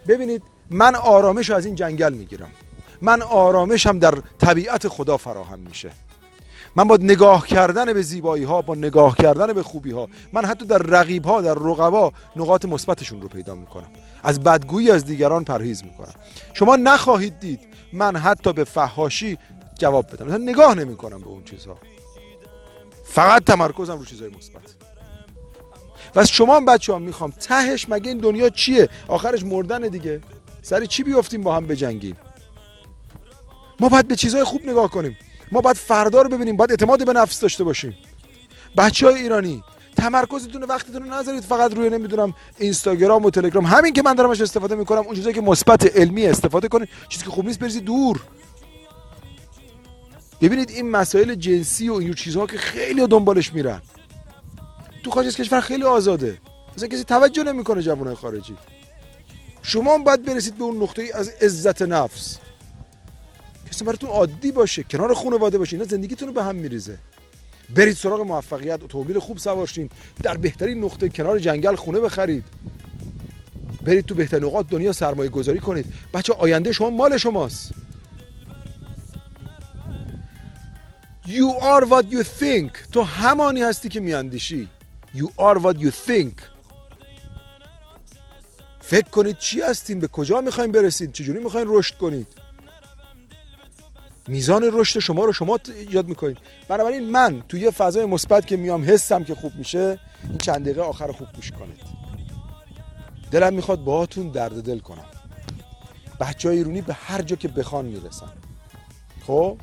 ببینید من آرامش از این جنگل میگیرم، من آرامشم در طبیعت خدا فراهم میشه. من با نگاه کردن به زیبایی ها، با نگاه کردن به خوبی ها، من حتی در رقیب ها، در رقبا نقاط مثبتشون رو پیدا میکنم. از بدگویی از دیگران پرهیز میکنم. شما نخواهید دید من حتی به فحاشی جواب بدم، مثلا نگاه نمیکنم به اون چیزها، فقط تمرکزم رو چیزهای مثبت. و از شما هم بچه‌ها میخوام تهش مگه این دنیا چیه؟ آخرش مردن دیگه. سر چی بیافتیم با هم بجنگیم؟ ما باید به چیزهای خوب نگاه کنیم. ما باید فردا رو ببینیم، باید اعتماد به نفس داشته باشیم. بچهای ایرانی تمرکزتون وقتتون رو نذارید فقط روی نمیدونم اینستاگرام و تلگرام. همین که من دارم ازش استفاده میکنم، اون چیزایی که مثبت علمی استفاده کنید، چیزی که خوب نیست بریزید دور. ببینید این مسائل جنسی و این چیزها که خیلی دنبالش میرن تو خارج از کشور خیلی آزاده، مثلا کسی توجه نمیکنه جوانای خارجی. شما هم باید برسید به اون نقطه‌ای از عزت نفس که براتون عادی باشه، کنار خانواده باشه، اینا زندگیتون رو به هم میریزه. برید سراغ موفقیت، اتومبیل خوب سوار شین، در بهترین نقطه کنار جنگل خونه بخرید، برید تو بهترین نقاط دنیا سرمایه گذاری کنید. بچه آینده شما مال شماست. You are what you think. تو همانی هستی که میاندیشی. You are what you think. فکر کنید چی هستین، به کجا میخواین برسید، چجوری میخواین رشد کنید. میزان رشد شما رو شما ایجاد میکنید. بنابراین من توی یه فضای مثبت که میام حسم که خوب میشه، این چند دقیقه آخر خوب گوش کنید. دلم میخواد باهاتون درد دل کنم. بچهای ایرانی به هر جا که بخوان میرسن. خب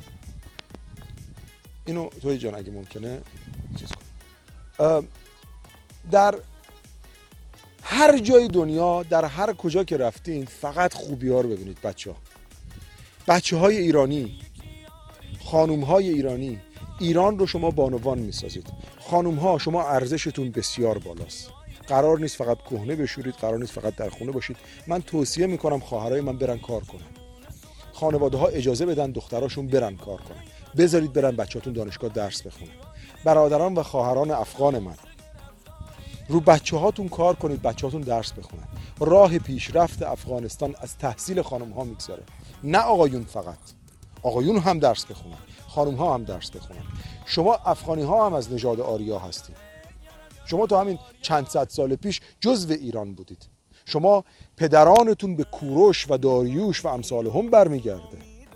اینو توی جان اگه ممکنه چیز کن. در هر جای دنیا، در هر کجا که رفتین، فقط خوبی ها رو ببینید. بچه های ایرانی، خانوم های ایرانی، ایران رو شما بانوان میسازید. خانوم ها شما ارزشتون بسیار بالاست. قرار نیست فقط کهنه بشورید، قرار نیست فقط در خونه باشید. من توصیه میکنم خواهرای من برن کار کنن. خانواده ها اجازه بدن دختراشون برن کار کنن. بذارید برن بچه‌هاتون دانشگاه درس بخونن. برادران و خواهران افغان من، رو بچه‌هاتون کار کنید، بچه‌هاتون درس بخونن. راه پیشرفت افغانستان از تحصیل خانم ها میگذره، نه آقایون فقط. آقایون هم درس بخونن، خانم ها هم درس بخونن. شما افغانی ها هم از نژاد آریا هستید. شما تا همین چند صد سال پیش جزو ایران بودید. شما پدرانتون به کوروش و داریوش و امثال هم برمیگرده.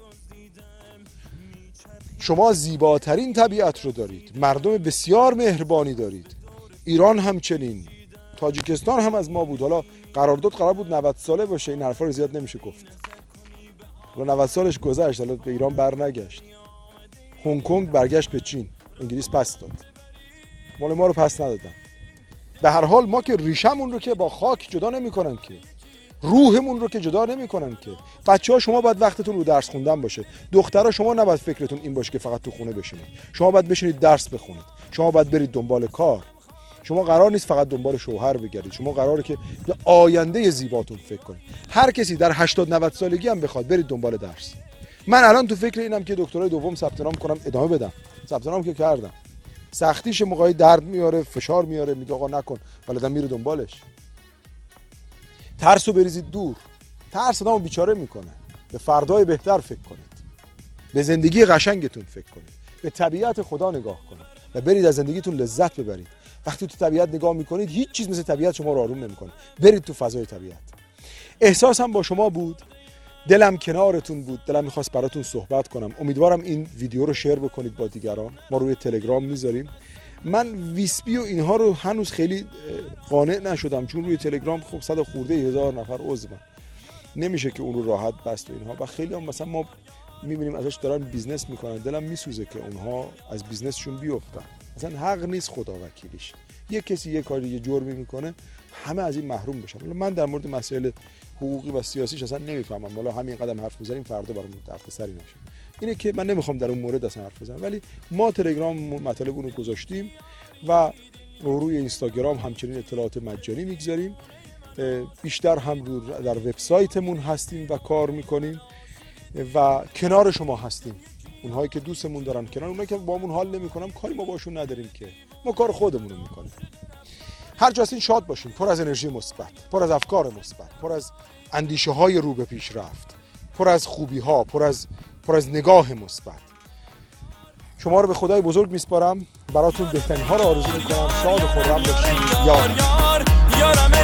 شما زیباترین طبیعت رو دارید، مردم بسیار مهربانی دارید. ایران همچنین، تاجیکستان هم از ما بود. حالا قرار بود 90 ساله باشه، این حرفا رو زیاد نمیشه گفت. حالا 90 سالش گذشت، حالا به ایران برنگشت. هنگ کنگ برگشت به چین، انگلیس پس داد. مال ما رو پس ندادن. به هر حال ما که ریشمون رو که با خاک جدا نمی‌کنن که، روحمون رو که جدا نمی‌کنن که. بچه‌ها شما باید وقتتون رو درس خوندن باشه. دخترها شما نباید فکرتون این باشه که فقط تو خونه بشینید. شما باید بشینید درس بخونید. شما باید برید دنبال کار. شما قرار نیست فقط دنبال شوهر بگردید. شما قراره که به آینده زیباتون فکر کنید. هر کسی در 80 90 سالگی هم بخواد برید دنبال درس. من الان تو فکر اینم که دکترای دوم ثبت نام کنم، ادامه بدم. ثبت نام که کردم. سختیش موقعی درد میاره، فشار میاره، میگه آقا نکن، ولی آدم میره دنبالش. ترسو بریزید دور. ترس آدمو بیچاره میکنه. به فردای بهتر فکر کنید. به زندگی قشنگتون فکر کنید. به طبیعت خدا نگاه کنید و برید از زندگیتون لذت ببرید. وقتی تو طبیعت نگاه میکنید، هیچ چیز مثل طبیعت شما رو آروم نمیکنه. برید تو فضای طبیعت. احساسم با شما بود، دلم کنارتون بود، دلم میخواست براتون صحبت کنم. امیدوارم این ویدیو رو شیر بکنید با دیگران. ما روی تلگرام میذاریم. من ویسپی و اینها رو هنوز خیلی قانع نشدم، چون روی تلگرام خب 100 خورده هزار نفر عضوان، نمیشه که اون رو راحت بست و اینها. و خیلی هم مثلا ما میبینیم ازش دارن بیزنس میکنن، دلم میسوزه که اونها از بیزنسشون بیفتن. مثلا حق نیست خدا وکیلیش. یه کسی یه کاری یه جرمی میکنه، همه از این محروم بشن. من در مورد مسائل حقوقی و سیاسیش اصلا نمیفهمم. والا همین قدم حرف میزنیم فردا برامون دردسری نشه. اینه که من نمیخوام در اون مورد اصلا حرف بزنم، ولی ما تلگرام مطالب اون رو گذاشتیم و روی اینستاگرام همچنین اطلاعات مجانی میگذاریم. بیشتر هم در وبسایتمون هستیم و کار میکنیم و کنار شما هستیم. اونهایی که دوستمون دارن کنار، اونایی که با همون حال نمیکنن، کاری ما باشون نداریم که، ما کار خودمون رو میکنیم. هر جا هستین شاد باشین، پر از انرژی مثبت، پر از افکار مثبت، پر از اندیشه های رو به پیشرفت، پر از خوبی ها، پر از نگاه مثبت. شما رو به خدای بزرگ میسپارم، براتون بهترین ها رو آرزو میکنم. شاد و خرم باشید. یار